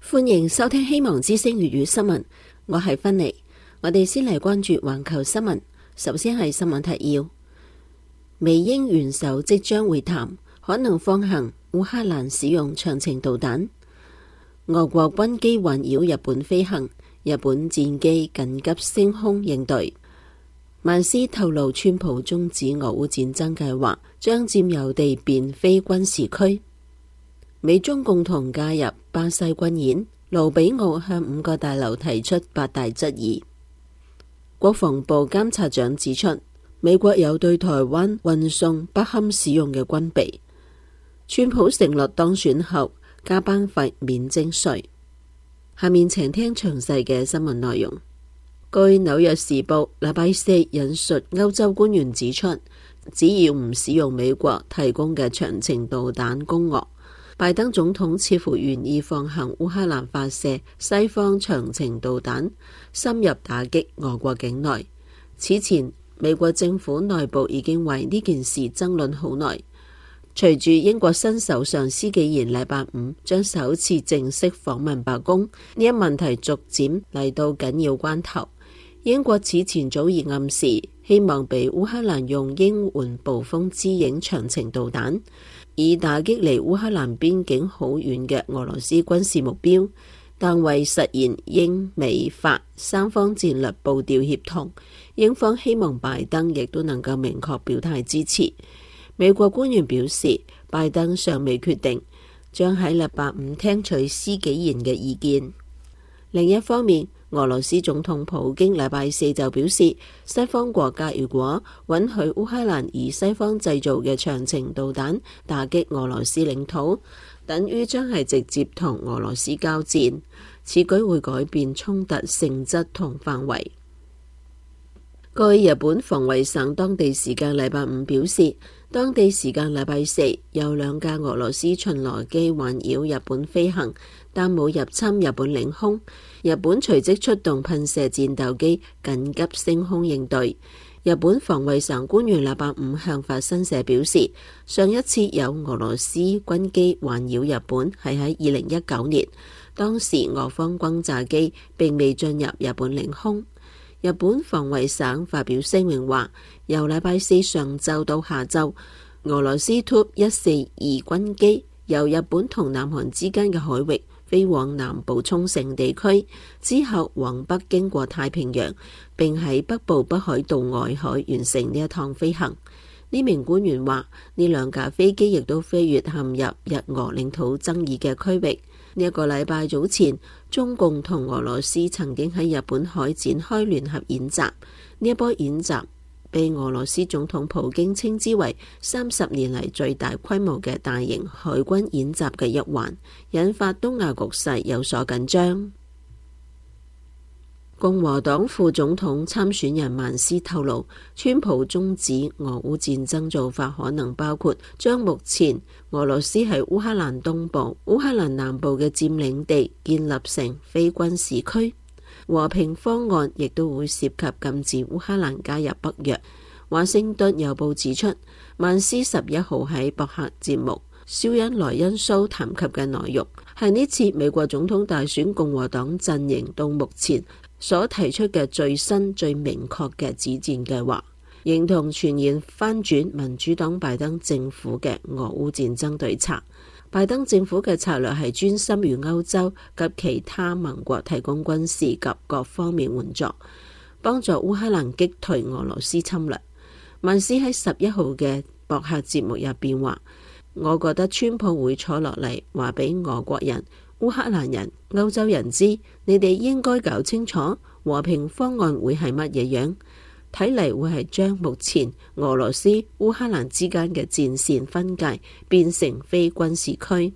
歡迎收聽希望之聲粵語新聞，我係芬妮。我哋先嚟關注環球新聞。首先係新聞提要：美英元首即將會談，可能放行烏克蘭使用長程導彈。俄國軍機環繞日本飛行，日本戰機緊急升空應對。曼斯透露，川普終止俄烏戰爭計劃，將佔有地變非軍事區。美中共同加入巴西軍演，盧比奧向5個大樓提出8大質疑。國防部監察長指出，美國有對台灣運送不堪使用嘅軍備。川普承諾當選後加班費免徵稅。下面請聽詳細嘅新聞內容。據紐約時報禮拜4引述歐洲官員指出，只要唔使用美國提供嘅長程導彈攻俄，拜登總統似乎願意放行烏克蘭發射西方長程導彈，深入打擊俄國境內。此前，美國政府內部已經為呢件事爭論好耐。隨住英國新首相施紀賢禮拜5將首次正式訪問白宮，呢一問題逐漸嚟到緊要關頭。英國此前早已暗示希望俾烏克蘭用鷹援暴風之影長程導彈，以打擊離烏克蘭邊境好遠嘅俄羅斯軍事目標，但為實現英美法三方戰略步調協同，英方希望拜登亦都能夠明確表態支持。美國官員表示，拜登尚未決定，將喺禮拜5聽取施紀賢嘅意見。另一方面，俄羅斯總統普京禮拜4就表示，西方國家如果允許烏克蘭以西方製造嘅長程導彈打擊俄羅斯領土，等於將係直接同俄羅斯交戰，此舉會改變衝突性質同範圍。據日本防衛省當地時間禮拜5表示，當地時間禮拜4有2架俄羅斯巡邏機環繞日本飛行，但冇入侵日本領空。日本隨即出動噴射戰鬥機緊急升空應對。日本防衛省官員禮拜5向法新社表示，上一次有俄羅斯軍機環繞日本係喺2019年，當時俄方轟炸機並未進入日本領空。日本防衛省發表聲明話，由禮拜4上晝到下晝，俄羅斯 Tu-142 軍機由日本同南韓之間嘅海域飛往南部沖繩地區，之後往北經過太平洋，並喺北部北海道外海完成呢一趟飛行。呢名官員話，呢2架飛機亦都飛越陷入日俄領土爭議嘅區域。呢一個禮拜早前，中共同俄羅斯曾經喺日本海展開聯合演習。呢一波演習被俄羅斯總統普京稱之為30年嚟最大規模嘅大型海軍演習嘅一環，引發東亞局勢有所緊張。共和黨副總統參選人曼斯透露，川普終止俄烏戰爭做法可能包括將目前俄羅斯喺烏克蘭東部、烏克蘭南部嘅佔領地建立成非軍事區。和平方案亦都會涉及禁止烏克蘭加入北約。華盛頓郵報指出，曼斯11號喺博客節目肖恩萊恩蘇談及嘅內容，係呢次美國總統大選共和黨陣營到目前所提出嘅最新最明確嘅止戰計劃，認同全然翻轉民主黨拜登政府嘅俄烏戰爭對策。拜登政府嘅策略係專心於歐洲及其他盟國提供軍事及各方面援助，幫助烏克蘭擊退俄羅斯侵略。曼斯喺11號嘅博客節目入邊話，我覺得川普會坐落嚟話俾俄國人、烏克蘭人、歐洲人知，你哋應該搞清楚和平方案會係乜嘢樣。睇嚟會係將目前俄羅斯、烏克蘭之間嘅戰線分界，變成非軍事區。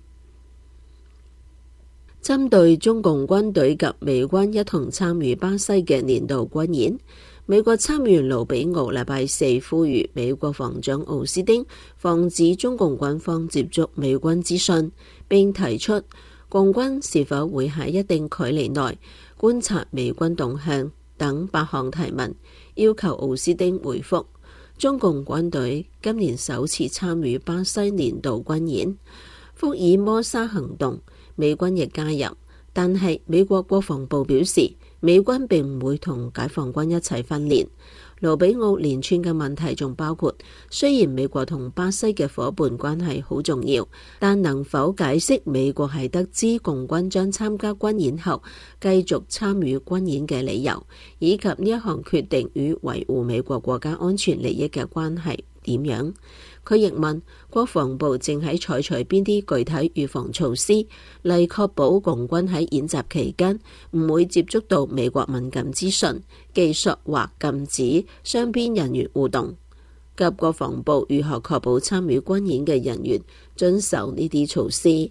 針對中共軍隊及美軍一同參與巴西嘅年度軍演，美國參議員盧比奧禮拜4呼籲美國防長奧斯汀防止中共軍方接觸美軍資訊，並提出共軍是否會喺一定距離內觀察美軍動向等8項提問，要求奧斯汀回覆。中共軍隊今年首次參與巴西年度軍演，福爾摩沙行動，美軍亦加入， 但係美國國防部表示，美軍並唔會同解放軍一齊訓練。盧比奧連串嘅問題仲包括，雖然美國同巴西嘅夥伴關係好重要，但能否解釋美國係得知共軍將參加軍演後繼續參與軍演嘅理由，以及呢一項決定與維護美國國家安全利益嘅關係點樣？佢亦問國防部正喺採取邊啲具體預防措施，嚟確保共軍喺演習期間唔會接觸到美國敏感資訊、技術或禁止雙邊人員互動，及國防部如何確保參與軍演嘅人員遵守呢啲措施。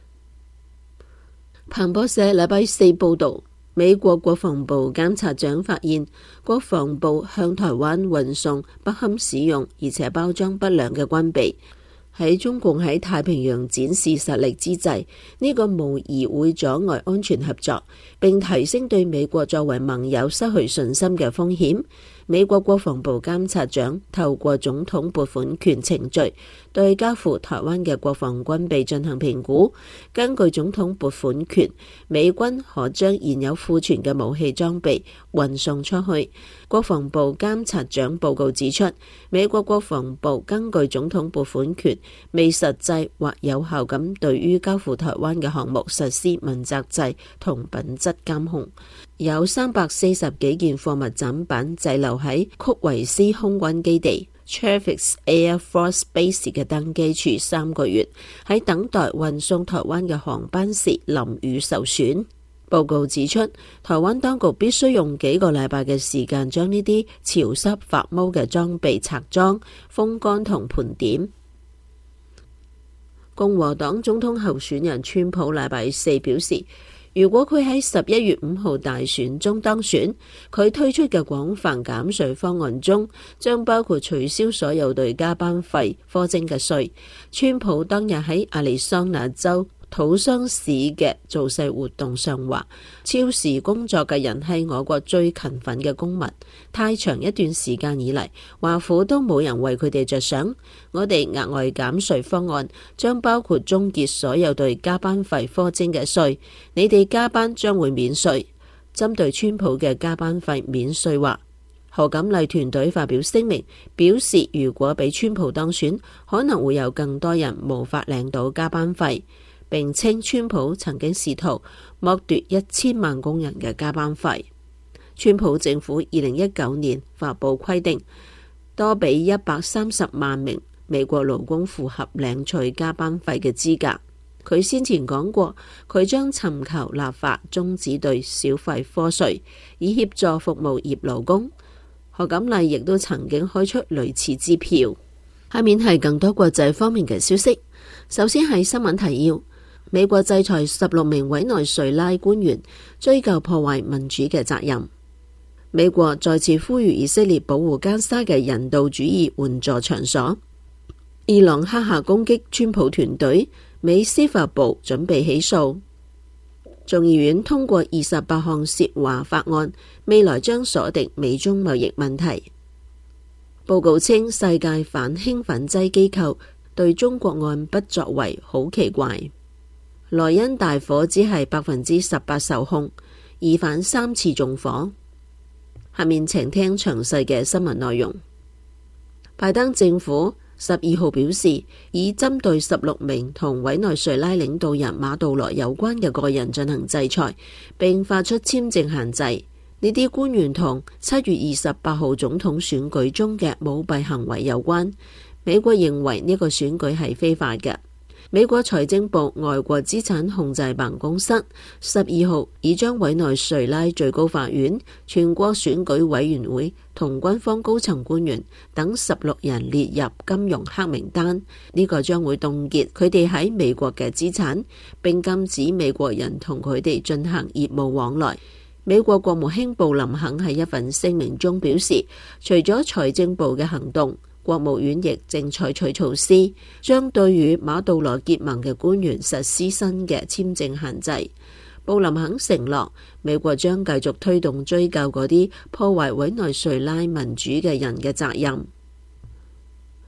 彭博社禮拜四報道，美國國防部監察長發現，國防部向台灣運送不堪使用而且包裝不良嘅軍備。喺中共喺太平洋展示實力之際，呢個無疑會阻礙安全合作，並提升對美國作為盟友失去信心嘅風險。美國國防部監察長透過總統撥款權程序，對交付台灣嘅國防軍備進行評估。根據總統撥款權，美軍可將現有庫存嘅武器裝備運送出去。國防部監察長報告指出，美國國防部根據總統撥款權，未實際或有效咁對於交付台灣嘅項目實施問責制同品質監控。有340幾件貨物展品滯留喺曲維斯空軍基地 Travis Air Force Base 嘅登機處3個月，喺等待運送台灣嘅航班時淋雨受損。報告指出，台灣當局必須用幾個禮拜嘅時間將呢啲潮濕發毛嘅裝備拆裝、風乾同盤點。共和黨總統候選人川普禮拜四表示，如果佢喺11月5號大選中當選，佢推出嘅廣泛減稅方案中將包括取消所有對加班費課徵嘅稅。川普當日喺亞利桑那州土桑市嘅造勢活動上話，超時工作嘅人係我國最勤奮嘅公民，太長一段時間以嚟，華府都冇人為佢哋着想。我哋額外減稅方案將包括終結所有對加班費課徵嘅稅，你哋加班將會免稅。針對川普嘅加班費免稅話，何錦麗團隊發表聲明，表示如果俾川普當選，可能會有更多人無法領到加班費，並稱川普曾經試圖剝奪1000萬工人嘅加班費。川普政府2019年發布規定，多俾130萬名美國勞工符合領取加班費嘅資格。佢先前講過，佢將尋求立法終止對小費課稅，以協助服務業勞工。何錦麗亦都曾經開出類似支票。下面係更多國際方面嘅消息。首先係新聞提要。美國制裁16名委內瑞拉官員，追究破壞民主嘅責任。美國再次呼籲以色列保護加沙嘅人道主義援助場所。伊朗黑客攻擊川普團隊，美司法部準備起訴。眾議院通過28項涉華法案，未來將鎖定美中貿易問題。報告稱，世界反興奮劑機構對中國案不作為好奇怪。萊茵大火只係18%受控，疑犯3次縱火。下面請聽詳細嘅新聞內容。拜登政府12號表示，已針對16名同委內瑞拉領導人馬杜羅有關嘅個人進行制裁，並發出簽證限制。呢啲官員同7月28號總統選舉中嘅舞弊行為有關。美國認為呢個選舉係非法嘅。美國財政部外國資產控制辦公室12號已將委內瑞拉最高法院、全國選舉委員會同軍方高層官員等16人列入金融黑名單。呢個將會凍結佢哋喺美國嘅資產，並禁止美國人同佢哋進行業務往來。美國國務卿布林肯喺一份聲明中表示，除咗財政部嘅行動，國務院亦正採取措施，將對與馬杜羅結盟嘅官員實施新嘅簽證限制。布林肯承諾，美國將繼續推動追究嗰啲破壞委內瑞拉民主嘅人嘅責任。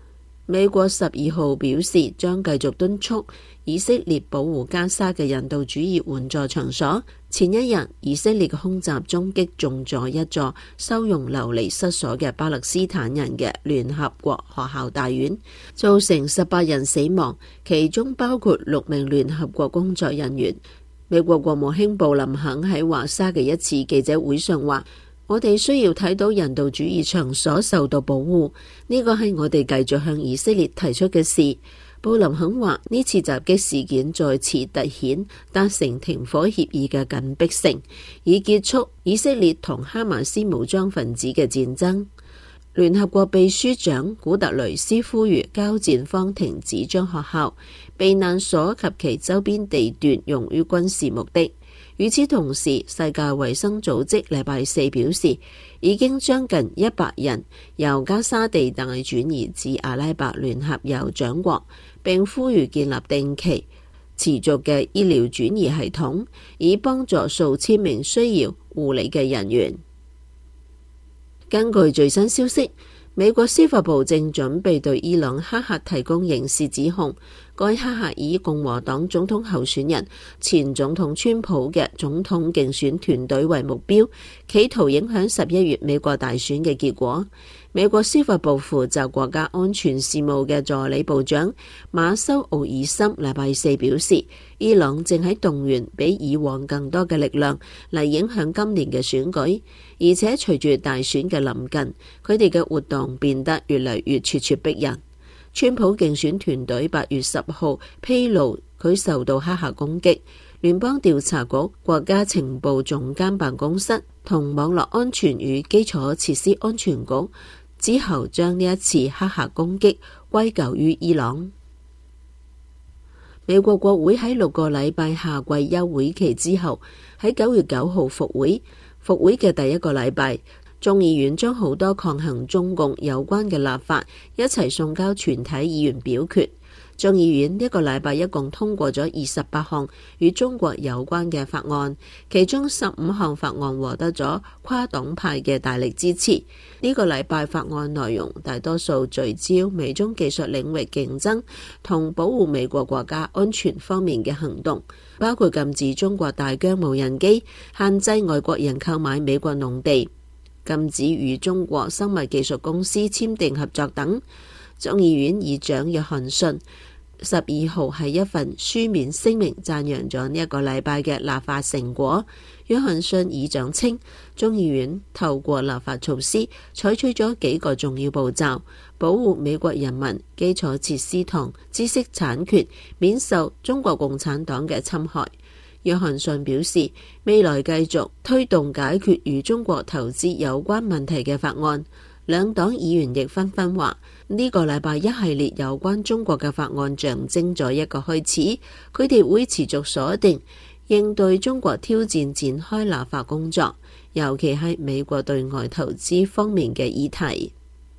美國12號表示將繼續敦促以色列保護加沙嘅人道主義援助場所。前一日，以色列嘅空襲中擊中咗一座收容流離失所嘅巴勒斯坦人嘅聯合國學校大院，造成18人死亡，其中包括6名聯合國工作人員。美國國務卿布林肯喺華沙嘅一次記者會上話：我哋需要睇到人道主義場所受到保護，呢個係我哋繼續向以色列提出嘅事。布林肯話：呢次襲擊事件再次凸顯達成停火協議嘅緊迫性，以結束以色列同哈馬斯武裝分子嘅戰爭。聯合國秘書長古特雷斯呼籲交戰方停止將學校、避難所及其周邊地段用於軍事目的。與此同時，世界衛生組織禮拜四表示，已經將近100人由加沙地帶轉移至阿拉伯聯合酋長國，並呼籲建立定期持續嘅醫療轉移系統，以幫助數千名需要護理嘅人員。根據最新消息，美國司法部正準備對伊朗黑客提供刑事指控。該黑客以共和黨總統候選人前總統川普嘅總統競選團隊為目標，企圖影響11月美國大選嘅結果。美國司法部負責國家安全事務嘅助理部長馬修奧爾森禮拜四表示，伊朗正喺動員比以往更多嘅力量嚟影響今年嘅選舉，而且隨住大選嘅臨近，佢哋嘅活動變得越嚟越咄咄逼人。川普競選團隊8月10號披露佢受到黑客攻擊，聯邦調查局、國家情報總監辦公室同網絡安全與基礎設施安全局之後將呢一次黑客攻擊歸咎於伊朗。美國國會喺6個禮拜夏季休會期之後，喺9月9號復會。復會嘅第一個禮拜，眾議院將好多抗衡中共有關嘅立法一齊送交全體議員表決。眾議院呢個禮拜一共通過咗28項與中國有關嘅法案，其中15項法案獲得咗跨黨派嘅大力支持。呢個禮拜法案內容大多數聚焦美中技術領域競爭同保護美國國家安全方面嘅行動，包括禁止中國大疆無人機、限制外國人購買美國農地、禁止與中國生物技術公司簽訂合作等。眾議院議長約翰遜12號喺一份書面聲明讚揚咗呢一個禮拜嘅立法成果。約翰遜議長稱，眾議院透過立法措施採取咗幾個重要步驟，保護美國人民基礎設施同知識產權免受中國共產黨嘅侵害。約翰遜表示，未來繼續推動解決與中國投資有關問題嘅法案。兩黨議員亦紛紛話，呢個禮拜一系列有關中國嘅法案象徵咗一個開始，佢哋會持續鎖定應對中國挑戰展開立法工作，尤其係美國對外投資方面嘅議題。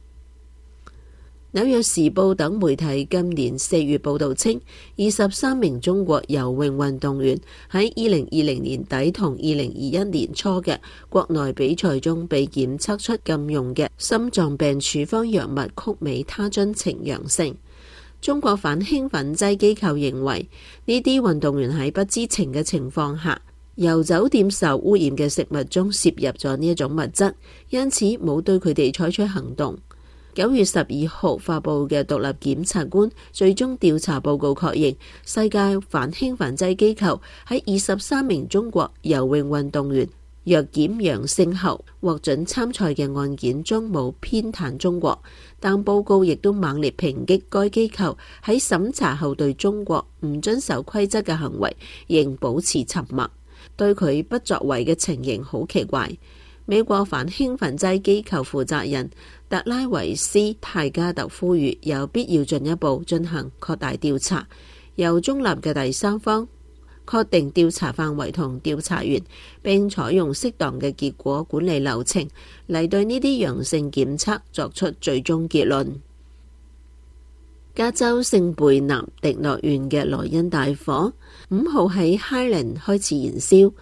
紐約時報等媒體今年4月報道稱，23名中國游泳運動員喺2020年底同2021年初嘅國內比賽中被檢測出禁用嘅心臟病處方藥物曲美他津呈陽性。中國反興奮劑機構認為，呢啲運動員喺不知情嘅情況下，由酒店受污染嘅食物中攝入咗呢一種物質，因此冇對佢哋採取行動。9月12號發佈嘅獨立檢察官最終調查報告確認，世界反興奮劑機構喺23名中國游泳運動員藥檢陽性後獲准參賽嘅案件中冇偏袒中國，但報告亦都猛烈抨擊該機構喺審查後對中國唔遵守規則嘅行為仍保持沉默，對佢不作為嘅情形好奇怪。美國反興奮劑機構負責人特拉維斯泰加特呼籲有必要進一步進行擴大調查，由中立嘅第三方確定調查範圍同調查員，並採用適當嘅結果管理流程嚟對呢啲陽性檢測作出最終結論。加州聖貝納迪諾縣嘅萊茵大火5號喺 Highland 開始燃燒。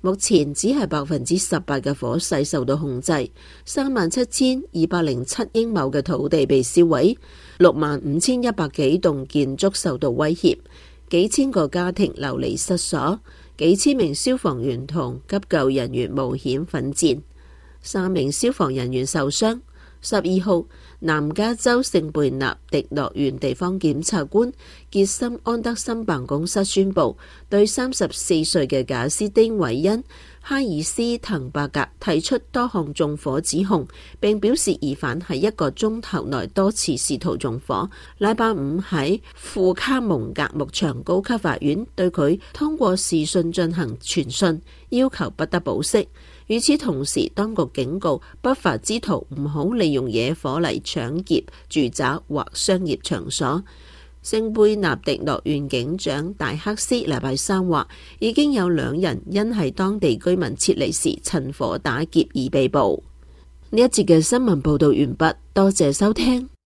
目前只係18%嘅火勢受到控制，37,207英畝嘅土地被燒毀，65,100幾棟建築受到威脅，幾千個家庭流離失所，幾千名消防員同急救人員冒險奮戰，3名消防人員受傷。12號，南加州聖貝納迪諾縣地方檢察官傑森安德森辦公室宣布，對34歲嘅賈斯丁韋恩哈爾斯滕伯格提出多項縱火指控，並表示疑犯喺1個鐘頭內多次試圖縱火。禮拜五喺庫卡蒙格牧場高級法院對佢通過視訊進行傳訊，要求不得保釋。與此同時，當局警告不法之徒唔好利用野火嚟搶劫住宅或商業場所。聖貝納迪諾縣警長戴克斯禮拜三話，已經有2人因係當地居民撤離時趁火打劫而被捕。呢一節嘅新聞報道完畢，多謝收聽。